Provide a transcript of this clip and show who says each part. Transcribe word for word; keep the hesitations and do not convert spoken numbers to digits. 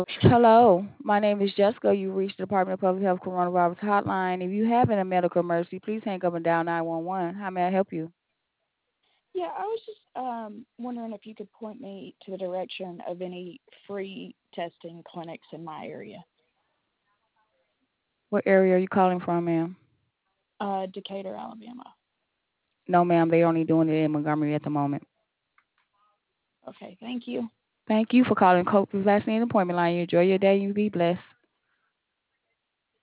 Speaker 1: Hello, my name is Jessica. You reached the Department of Public Health Coronavirus Hotline. If you have a medical emergency, please hang up and dial nine one one. How may I help you?
Speaker 2: Yeah, I was just um, wondering if you could point me to the direction of any free testing clinics in my area.
Speaker 1: What area are you calling from, ma'am?
Speaker 2: Uh, Decatur, Alabama.
Speaker 1: No, ma'am, they're only doing it in Montgomery at the moment.
Speaker 2: Okay, thank you.
Speaker 1: Thank you for calling Cope's Last Name Appointment Line. You enjoy your day. You be blessed.